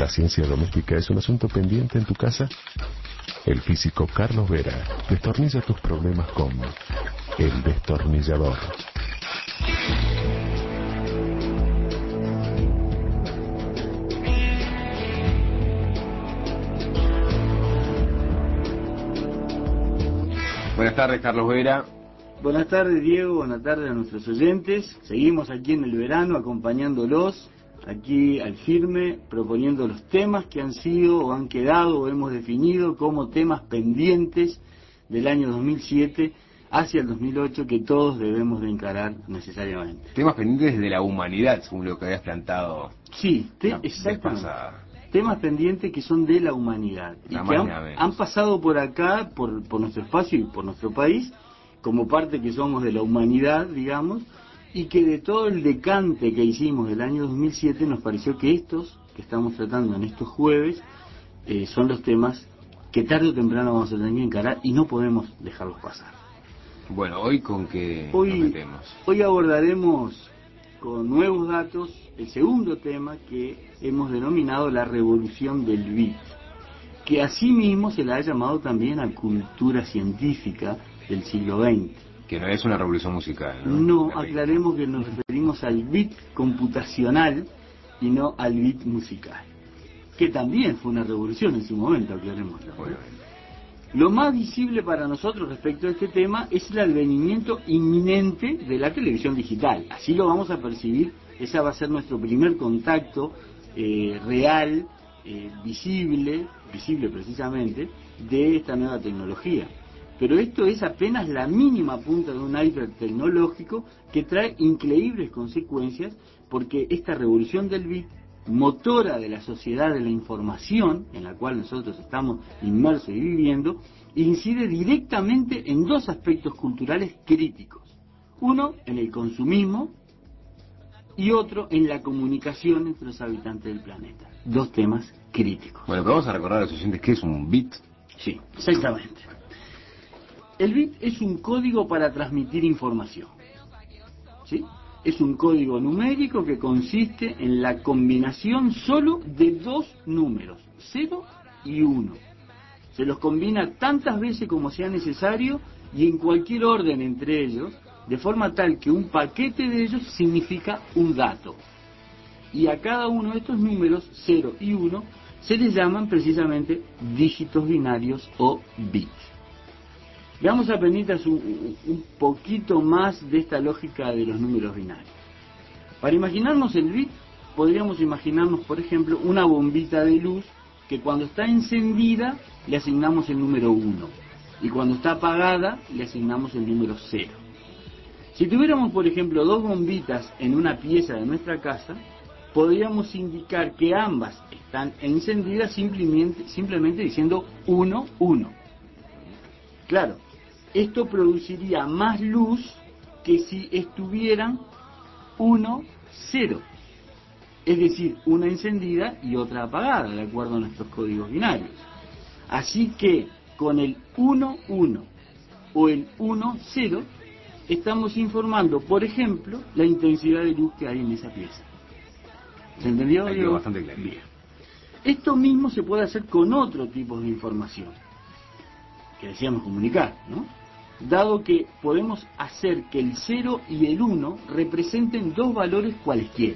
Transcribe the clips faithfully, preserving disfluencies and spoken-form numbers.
¿La ciencia doméstica es un asunto pendiente en tu casa? El físico Carlos Vera destornilla tus problemas con El Destornillador. Buenas tardes, Carlos Vera. Buenas tardes, Diego. Buenas tardes a nuestros oyentes. Seguimos aquí en el verano acompañándolos, aquí al firme, proponiendo los temas que han sido o han quedado o hemos definido como temas pendientes del año dos mil siete hacia el dos mil ocho que todos debemos de encarar necesariamente. Temas pendientes de la humanidad, según lo que habías plantado. Sí, te, exactamente. Temas pendientes que son de la humanidad y que han, han pasado por acá, por, por nuestro espacio y por nuestro país, como parte que somos de la humanidad, digamos, y que de todo el decante que hicimos del año dos mil siete nos pareció que estos que estamos tratando en estos jueves eh, son los temas que tarde o temprano vamos a tener que encarar y no podemos dejarlos pasar. Bueno, hoy con qué hoy, nos metemos. Hoy abordaremos con nuevos datos el segundo tema que hemos denominado la revolución del beat, que asimismo se la ha llamado también a cultura científica del siglo veinte. Que no es una revolución musical, ¿no? No, aclaremos que nos referimos al beat computacional y no al beat musical, que también fue una revolución en su momento, aclarémoslo. Lo más visible para nosotros respecto a este tema es el advenimiento inminente de la televisión digital. Así lo vamos a percibir, ese va a ser nuestro primer contacto eh, real, eh, visible, visible precisamente, de esta nueva tecnología. Pero esto es apenas la mínima punta de un iceberg tecnológico que trae increíbles consecuencias, porque esta revolución del bit, motora de la sociedad de la información en la cual nosotros estamos inmersos y viviendo, incide directamente en dos aspectos culturales críticos. Uno en el consumismo y otro en la comunicación entre los habitantes del planeta. Dos temas críticos. Bueno, pero vamos a recordar a los oyentes qué es un bit. Sí, exactamente. El bit es un código para transmitir información. ¿Sí? Es un código numérico que consiste en la combinación solo de dos números, cero y uno. Se los combina tantas veces como sea necesario y en cualquier orden entre ellos, de forma tal que un paquete de ellos significa un dato. Y a cada uno de estos números, cero y uno, se les llaman precisamente dígitos binarios o bits. Veamos apenas un, un poquito más de esta lógica de los números binarios. Para imaginarnos el bit, podríamos imaginarnos, por ejemplo, una bombita de luz que cuando está encendida le asignamos el número uno y cuando está apagada le asignamos el número cero. Si tuviéramos, por ejemplo, dos bombitas en una pieza de nuestra casa, podríamos indicar que ambas están encendidas simplemente, simplemente diciendo uno, uno. Claro, esto produciría más luz que si estuvieran uno, cero. Es decir, una encendida y otra apagada, de acuerdo a nuestros códigos binarios. Así que con el uno, uno o el uno, cero, estamos informando, por ejemplo, la intensidad de luz que hay en esa pieza. ¿Se entendió? Ahí quedó bastante claro. Bien. Esto mismo se puede hacer con otro tipo de información, que decíamos comunicar, ¿no? Dado que podemos hacer que el cero y el uno representen dos valores cualesquiera.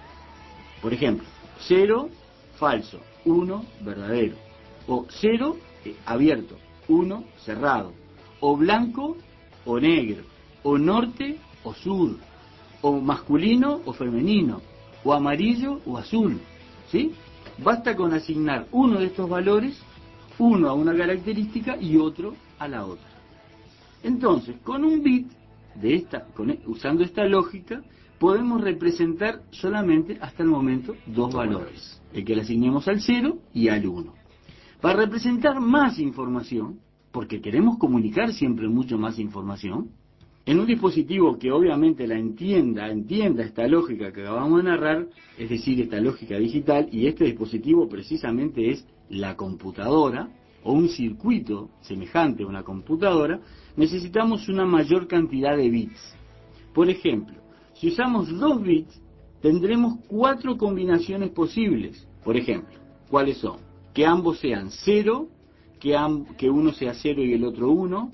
Por ejemplo, cero, falso, uno, verdadero. O cero, eh, abierto, uno, cerrado. O blanco o negro. O norte o sur. O masculino o femenino. O amarillo o azul. ¿Sí? Basta con asignar uno de estos valores, uno a una característica y otro a la otra. Entonces, con un bit, de esta, con, usando esta lógica, podemos representar solamente hasta el momento dos valores, el que le asignemos al cero y al uno. Para representar más información, porque queremos comunicar siempre mucho más información, en un dispositivo que obviamente la entienda, entienda esta lógica que acabamos de narrar, es decir, esta lógica digital, y este dispositivo precisamente es la computadora, o un circuito semejante a una computadora, necesitamos una mayor cantidad de bits. Por ejemplo, si usamos dos bits, tendremos cuatro combinaciones posibles. Por ejemplo, ¿Cuáles son? Que ambos sean cero, que, amb que uno sea cero y el otro uno,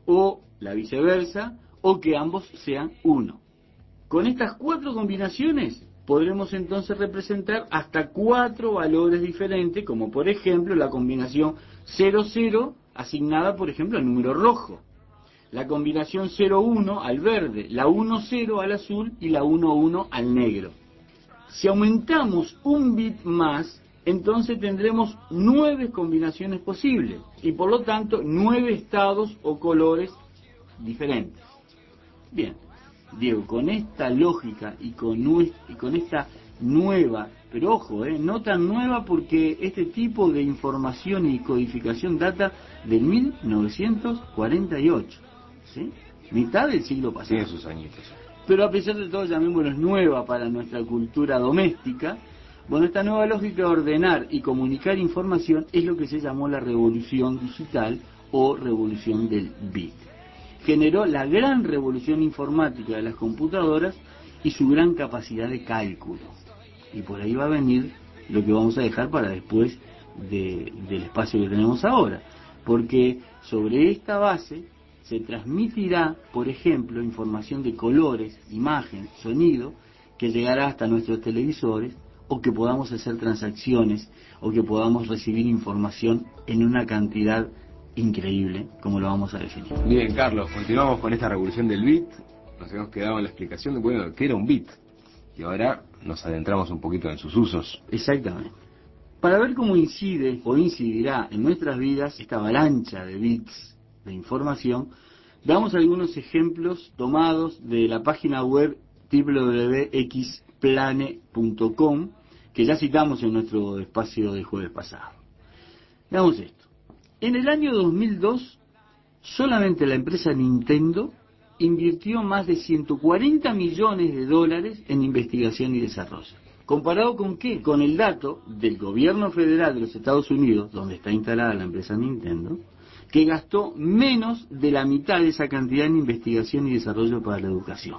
o la viceversa, o que ambos sean uno. Con estas cuatro combinaciones podremos entonces representar hasta cuatro valores diferentes, como por ejemplo la combinación cero cero asignada por ejemplo al número rojo, la combinación cero uno al verde, la uno cero al azul y la uno uno al negro. Si aumentamos un bit más, entonces tendremos nueve combinaciones posibles y por lo tanto nueve estados o colores diferentes. Bien, Diego, con esta lógica y con, y con esta nueva, pero ojo, eh, no tan nueva porque este tipo de información y codificación data del mil novecientos cuarenta y ocho, ¿sí? Mitad del siglo pasado. Tiene sus añitos. Pero a pesar de todo, llamémoslo nueva para nuestra cultura doméstica. Bueno, esta nueva lógica de ordenar y comunicar información es lo que se llamó la revolución digital o revolución del bit. Generó la gran revolución informática de las computadoras y su gran capacidad de cálculo. Y por ahí va a venir lo que vamos a dejar para después de, del espacio que tenemos ahora. Porque sobre esta base se transmitirá, por ejemplo, información de colores, imagen, sonido, que llegará hasta nuestros televisores, o que podamos hacer transacciones, o que podamos recibir información en una cantidad increíble, como lo vamos a definir. Bien, Carlos, continuamos con esta revolución del bit. Nos hemos quedado en la explicación de, bueno, qué era un bit. Y ahora nos adentramos un poquito en sus usos. Exactamente. Para ver cómo incide o incidirá en nuestras vidas esta avalancha de bits de información, damos algunos ejemplos tomados de la página web doble u doble u doble u punto x plane punto com, que ya citamos en nuestro espacio de jueves pasado. Veamos esto. En el año dos mil dos, solamente la empresa Nintendo invirtió más de ciento cuarenta millones de dólares en investigación y desarrollo. ¿Comparado con qué? Con el dato del gobierno federal de los Estados Unidos, donde está instalada la empresa Nintendo, que gastó menos de la mitad de esa cantidad en investigación y desarrollo para la educación.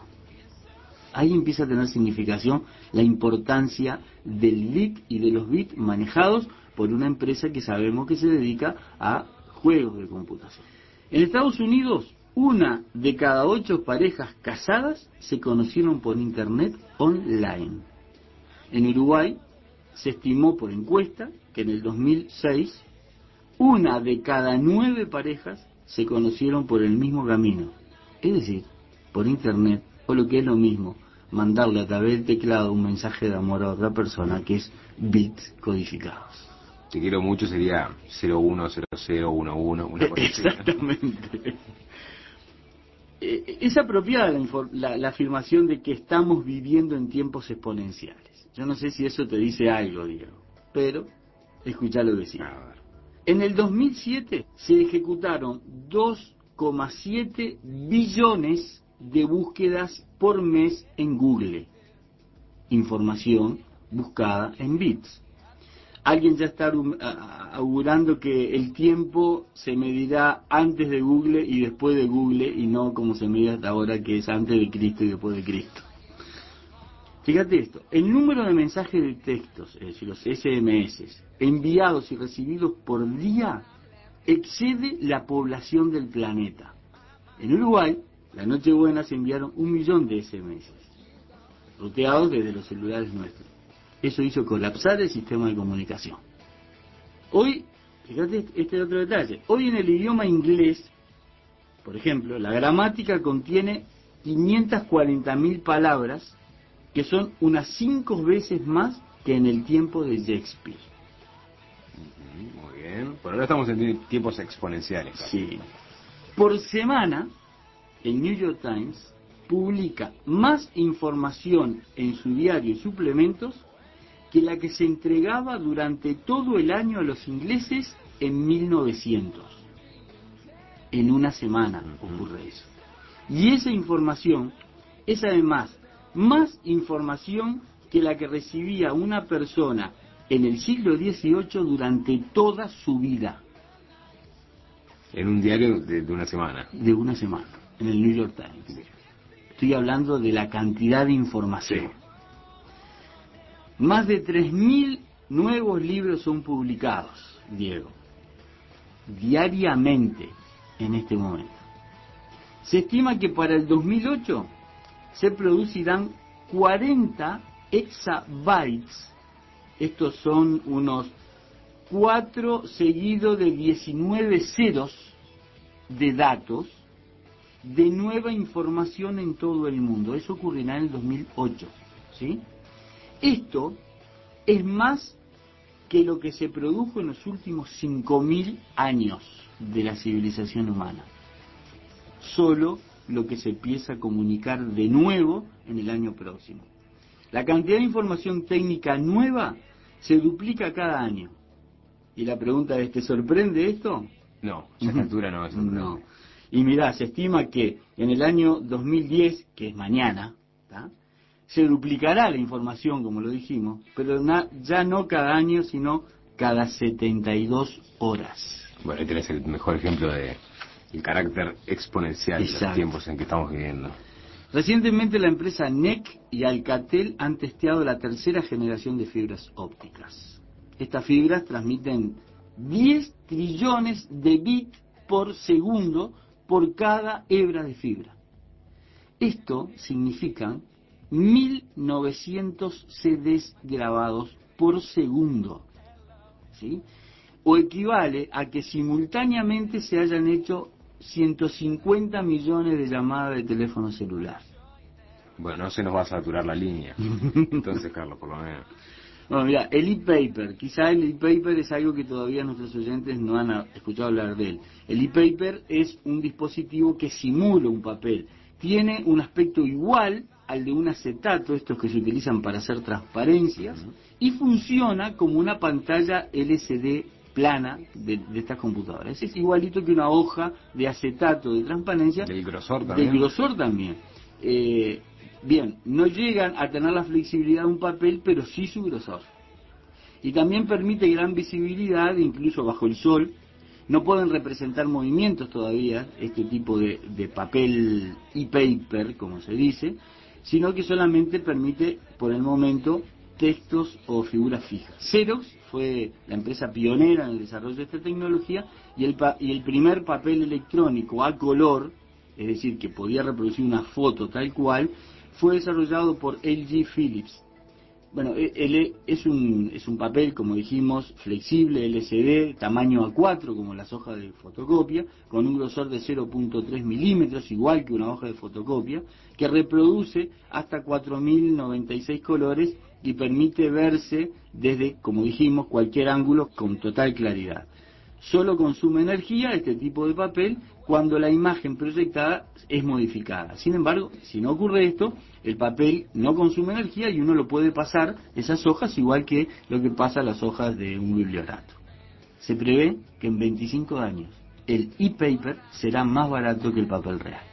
Ahí empieza a tener significación la importancia del bit y de los bits manejados por una empresa que sabemos que se dedica a juegos de computación. En Estados Unidos, una de cada ocho parejas casadas se conocieron por internet online. En Uruguay se estimó por encuesta que en el dos mil seis una de cada nueve parejas se conocieron por el mismo camino, es decir, por internet, o lo que es lo mismo, mandarle a través del teclado un mensaje de amor a otra persona, que es bits codificados. Te quiero mucho sería cero uno cero cero uno uno, una cosa así. Exactamente. Es apropiada la, la, la afirmación de que estamos viviendo en tiempos exponenciales. Yo no sé si eso te dice algo, Diego, pero escuchá lo que sigue. En el dos mil siete se ejecutaron dos coma siete billones de búsquedas por mes en Google. Información buscada en bits. Alguien ya está augurando que el tiempo se medirá antes de Google y después de Google, y no como se mide hasta ahora, que es antes de Cristo y después de Cristo. Fíjate esto, el número de mensajes de textos, es decir, los ese eme ese, enviados y recibidos por día, excede la población del planeta. En Uruguay, la Nochebuena se enviaron un millón de ese eme ese, ruteados desde los celulares nuestros. Eso hizo colapsar el sistema de comunicación. Hoy, fíjate este otro detalle, hoy en el idioma inglés, por ejemplo, la gramática contiene quinientas cuarenta mil palabras, que son unas cinco veces más que en el tiempo de Shakespeare. Muy bien. Por ahora estamos en tiempos exponenciales. Sí. Por semana, el New York Times publica más información en su diario y suplementos que la que se entregaba durante todo el año a los ingleses en mil novecientos. En una semana ocurre eso. Y esa información es además más información que la que recibía una persona en el siglo dieciocho durante toda su vida. En un diario de, de una semana. De una semana, en el New York Times. Estoy hablando de la cantidad de información. Sí. Más de tres mil nuevos libros son publicados, Diego, diariamente en este momento. Se estima que para el dos mil ocho se producirán cuarenta exabytes. Estos son unos cuatro seguidos de diecinueve ceros de datos de nueva información en todo el mundo. Eso ocurrirá en el dos mil ocho, ¿sí? Esto es más que lo que se produjo en los últimos cinco mil años de la civilización humana. Solo lo que se empieza a comunicar de nuevo en el año próximo. La cantidad de información técnica nueva se duplica cada año. Y la pregunta es, ¿te sorprende esto? No, a esta altura no me sorprende. No. Y mirá, se estima que en el año dos mil diez, que es mañana, ¿tá?, se duplicará la información, como lo dijimos, pero na, ya no cada año, sino cada setenta y dos horas. Bueno, ahí tenés el mejor ejemplo de el carácter exponencial Exacto. de los tiempos en que estamos viviendo. Recientemente la empresa N E C y Alcatel han testeado la tercera generación de fibras ópticas. Estas fibras transmiten diez trillones de bits por segundo por cada hebra de fibra. Esto significa mil novecientos C Ds grabados por segundo, ¿sí? O equivale a que simultáneamente se hayan hecho ciento cincuenta millones de llamadas de teléfono celular. Bueno, no se nos va a saturar la línea. Entonces, Carlos, por lo menos. Bueno, mira, el e-paper, quizá el e-paper es algo que todavía nuestros oyentes no han escuchado hablar de él. El e-paper es un dispositivo que simula un papel. Tiene un aspecto igual al de un acetato, estos que se utilizan para hacer transparencias, uh-huh. y funciona como una pantalla L C D plana de, de estas computadoras. Es igualito que una hoja de acetato de transparencia. Del grosor también. Del grosor también. Eh, bien, no llegan a tener la flexibilidad de un papel, pero sí su grosor. Y también permite gran visibilidad, incluso bajo el sol. No pueden representar movimientos todavía, este tipo de, de papel e-paper, como se dice, sino que solamente permite, por el momento, textos o figuras fijas. Xerox fue la empresa pionera en el desarrollo de esta tecnología y el, pa- y el primer papel electrónico a color, es decir, que podía reproducir una foto tal cual, fue desarrollado por L G Philips. Bueno, el, es, un, es un papel, como dijimos, flexible, L C D, tamaño A cuatro, como las hojas de fotocopia, con un grosor de cero punto tres milímetros, igual que una hoja de fotocopia, que reproduce hasta cuatro mil noventa y seis colores y permite verse desde, como dijimos, cualquier ángulo con total claridad. Solo consume energía este tipo de papel cuando la imagen proyectada es modificada. Sin embargo, si no ocurre esto, el papel no consume energía y uno lo puede pasar esas hojas igual que lo que pasa las hojas de un bibliorato. Se prevé que en veinticinco años el e-paper será más barato que el papel real.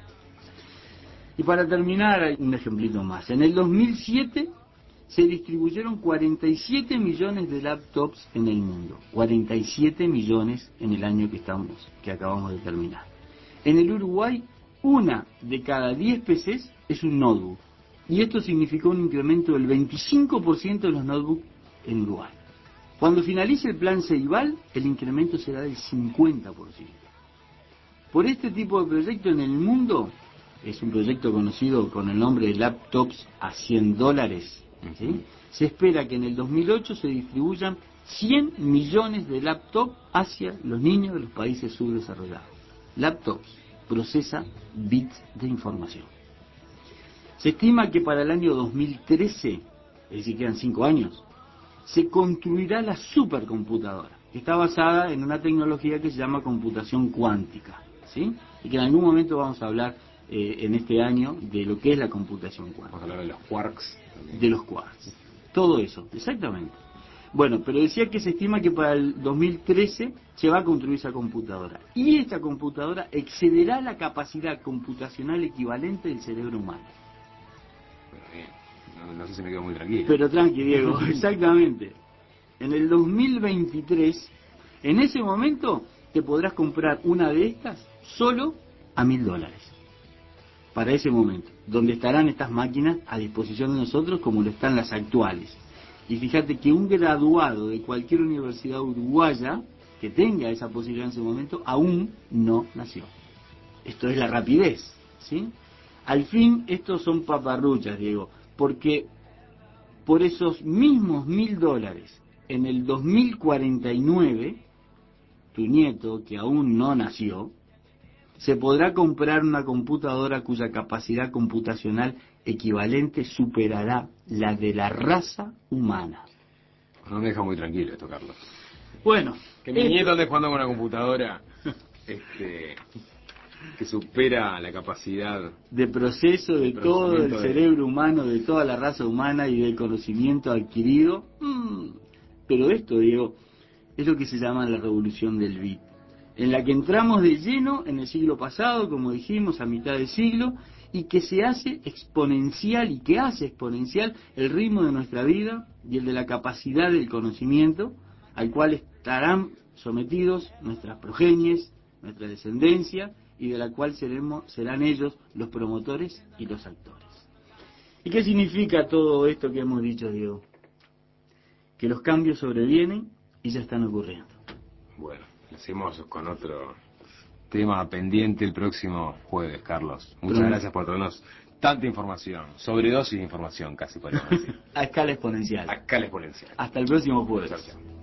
Y para terminar, hay un ejemplito más. En el dos mil siete se distribuyeron cuarenta y siete millones de laptops en el mundo. cuarenta y siete millones en el año que estamos, que acabamos de terminar. En el Uruguay, una de cada diez P Cs es un notebook. Y esto significó un incremento del veinticinco por ciento de los notebooks en Uruguay. Cuando finalice el plan Ceibal, el incremento será del cincuenta por ciento. Por este tipo de proyecto en el mundo, es un proyecto conocido con el nombre de laptops a cien dólares, ¿sí? Se espera que en el dos mil ocho se distribuyan cien millones de laptops hacia los niños de los países subdesarrollados. Laptops procesa bits de información. Se estima que para el año dos mil trece, es decir, quedan cinco años, se construirá la supercomputadora, que está basada en una tecnología que se llama computación cuántica, ¿sí? Y que en algún momento vamos a hablar eh, en este año de lo que es la computación cuántica. Vamos a hablar de los quarks. También. De los quarks. Todo eso, exactamente. Bueno, pero decía que se estima que para el dos mil trece se va a construir esa computadora. Y esta computadora excederá la capacidad computacional equivalente del cerebro humano. Pero bien, no, no sé si me quedo muy tranquilo. Pero tranqui, Diego, exactamente. En el dos mil veintitrés, en ese momento, te podrás comprar una de estas solo a mil dólares. Para ese momento, donde estarán estas máquinas a disposición de nosotros como lo están las actuales. Y fíjate que un graduado de cualquier universidad uruguaya que tenga esa posibilidad en ese momento aún no nació. Esto es la rapidez, ¿sí? Al fin, estos son paparruchas, Diego, porque por esos mismos mil dólares en el dos mil cuarenta y nueve, tu nieto, que aún no nació, se podrá comprar una computadora cuya capacidad computacional equivalente superará la de la raza humana. No me deja muy tranquilo esto, Carlos. Bueno, Que mi esto... nieto ande jugando con una computadora este, que supera la capacidad de proceso de, de todo el de... cerebro humano, de toda la raza humana y del conocimiento adquirido. Mm. Pero esto, Diego, es lo que se llama la revolución del bit, en la que entramos de lleno en el siglo pasado, como dijimos, a mitad del siglo, y que se hace exponencial y que hace exponencial el ritmo de nuestra vida y el de la capacidad del conocimiento, al cual estarán sometidos nuestras progenies, nuestra descendencia, y de la cual seremos, serán ellos los promotores y los actores. ¿Y qué significa todo esto que hemos dicho, Diego? Que los cambios sobrevienen y ya están ocurriendo. Bueno, seguimos con otro tema pendiente el próximo jueves, Carlos. Muchas Pero, gracias por traernos tanta información, sobredosis de información casi podríamos decir. A escala exponencial. A escala exponencial. Hasta el próximo jueves. Chao, chao.